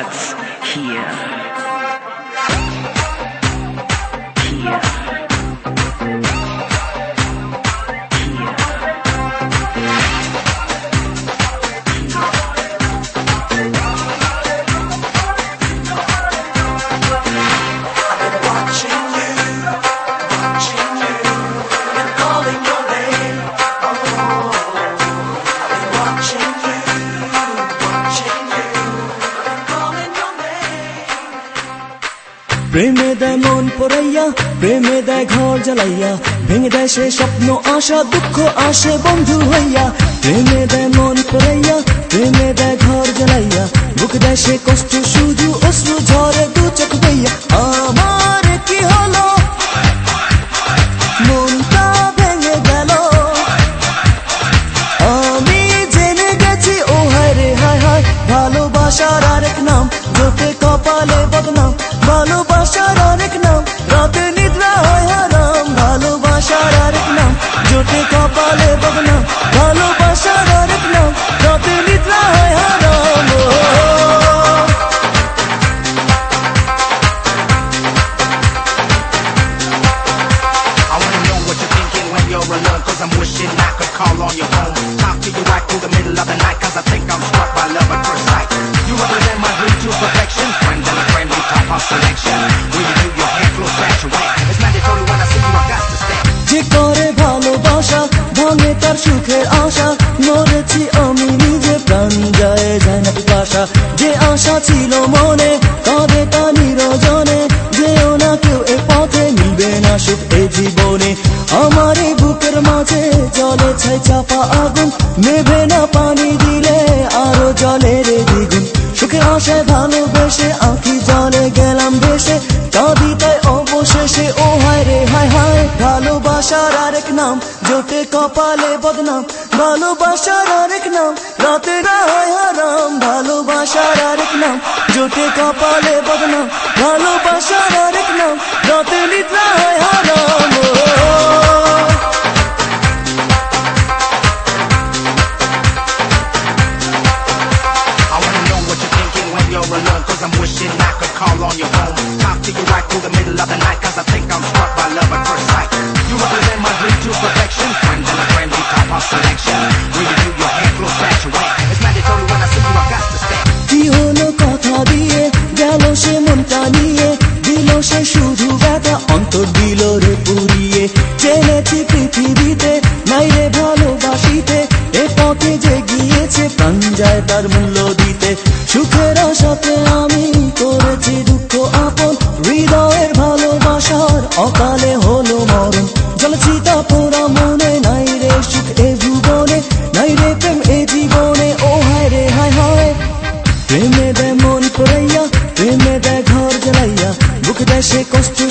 Beats here. প্রেমে দেয় মন পড়াইয়া, প্রেমে দেয় ঘর জ্বালাইয়া, ভেঙে দেয় সে স্বপ্ন আশা, দুঃখ আসে বন্ধু হইয়া। প্রেমে দেয় মন পড়াইয়া, প্রেমে দেয় ঘর জ্বালাইয়া, বুক দেয় সে কষ্ট শুধু অশ্রু ঝরে দু চোখ বইয়া। আমার কি হলো, মনটা ভেঙে গেল, আমি জেনে গেছি ও হায় রে হায় হায়। ভালোবাসার আরেক নাম, জোটে কপালে বদনাম, ভালোবাসার আরেক নাম, রাতে নিদ্রা হয় হারাম। ভালোবাসার আরেক নাম, জোটে কপালে বদনাম, ভালোবাসার আরেক নাম, রাতে নিদ্রা হয় হারাম। I wanna know what you're thinking when you're alone, 'cause I'm wishing I could call on your phone, talk to you right through the middle of the night, 'cause I think I'm struck by love at first sight. You represent my dream to perfection, friend and a friendly top of selection. When you do your hair close back your way, it's mandatory when I see you I got to stay. যে করে ভালোবাসা ভাঙে তার সুখের আশা, মরেছি আমি নিজে প্রাণ যায় যায় না পিপাসা। যে আশা ছিল মনে কাঁদে তা নিরজনে, যেও না কেউ এ পথে মিলবে না সুখ এ জীবনে। আমার এই বুকের মাঝে জলে ছাই চাপা আগুন, নেভে না পানি দিলে আরো জলে রে দ্বিগুণ। সুখের আশায় ভালোবেসে আঁখি জলে গেলাম ভেসে, কাঁদি তাই অবশেষে ও হায় রে হায় হায়। ভালোবাসার আরেক নাম, জোটে কপালে বদনাম, ভালোবাসার আরেক নাম, রাতে হয় হারাম। ভালোবাসার আরেক নাম, জোটে কপালে বদনাম, ভালোবাসার আরেক নাম, রাতে নিদ্রা হয় হারাম। You're alone, 'cause I'm wishing I could call on your phone, talk to you right through the middle of the night, 'cause I think I'm struck by love at first sight. You represent my dream to perfection, friend and a friendly top of selection. When you do your hair close back your way, it's mandatory when I see you I got to stay. কি হলো কথা দিয়ে গেল সে মনটা নিয়ে, দিল সে শুধু ব্যথা অন্তর দিল রে পুড়িয়ে। জেনেছি পৃথিবীতে নাই রে ভালোবাসিতে, এ পথে যে গিয়েছে প্রাণ যায় তার মূল্য দিতে। সুখের আশাতে আমি করেছি দুঃখ আপন, হৃদয়ের ভালোবাসার অকালে হলো মরণ। জলচিতা পোড়া মনে নাই রে সুখ এ ভুবনে, নাই রে প্রেম এ জীবনে ও হায় রে হায় হায়। প্রেমে দেয় মন পড়াইয়া, প্রেমে দেয় ঘর জ্বালাইয়া, বুক দেয় সে কষ্ট